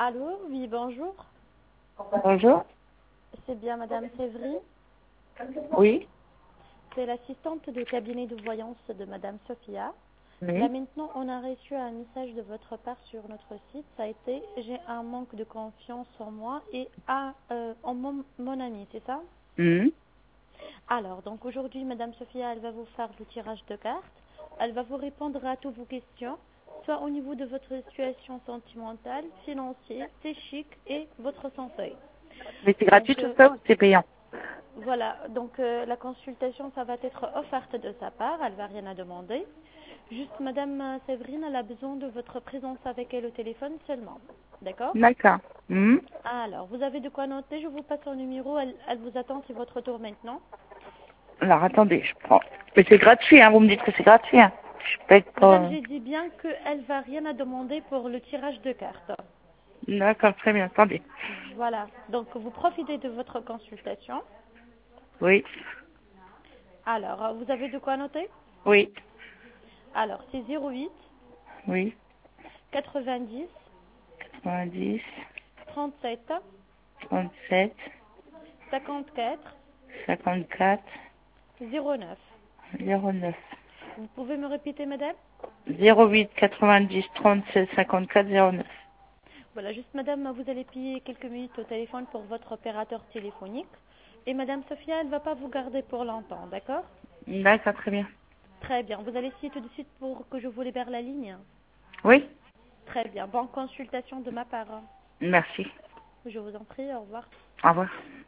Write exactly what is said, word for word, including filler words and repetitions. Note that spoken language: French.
Allô, oui, bonjour. Bonjour. C'est bien Madame Sévry. Oui. C'est l'assistante de cabinet de voyance de Madame Sophia. Là Oui. maintenant, on a reçu un message de votre part sur notre site. Ça a été, j'ai un manque de confiance en moi et à, euh, en mon, mon ami, c'est ça? Mhm. Alors, donc aujourd'hui, Madame Sophia, elle va vous faire le tirage de cartes. Elle va vous répondre à toutes vos questions, soit au niveau de votre situation sentimentale, financière, psychique et votre santé. Mais c'est gratuit Donc, tout euh, ça ou c'est payant? voilà, donc euh, la consultation, ça va être offerte de sa part, elle va rien à demander. Juste, Madame Séverine, elle a besoin de votre présence avec elle au téléphone seulement. D'accord? D'accord. Mhm. Alors, vous avez de quoi noter, je vous passe son numéro, elle, elle vous attend, c'est votre tour maintenant. Alors attendez, je prends. Mais c'est gratuit, hein. Vous me dites que c'est gratuit, hein. Je paye Madame, pas. j'ai dit bien qu'elle va rien à demander pour le tirage de cartes. D'accord, très bien. Attendez. Voilà, donc vous profitez de votre consultation. Oui. Alors, vous avez de quoi noter? Oui. Alors, c'est zéro huit Oui. quatre-vingt-dix quatre-vingt-dix, trente-sept trente-sept, cinquante-quatre cinquante-quatre, zéro neuf. zéro neuf. Vous pouvez me répéter, madame? zéro huit, quatre-vingt-dix, trente-sept, cinquante-quatre, zéro neuf. Voilà, juste madame, vous allez payer quelques minutes au téléphone pour votre opérateur téléphonique. Et madame Sophia, elle ne va pas vous garder pour longtemps, d'accord? D'accord, très bien. Très bien, vous allez essayer tout de suite pour que je vous libère la ligne. Oui. Très bien, bonne consultation de ma part. Merci. Je vous en prie, au revoir. Au revoir.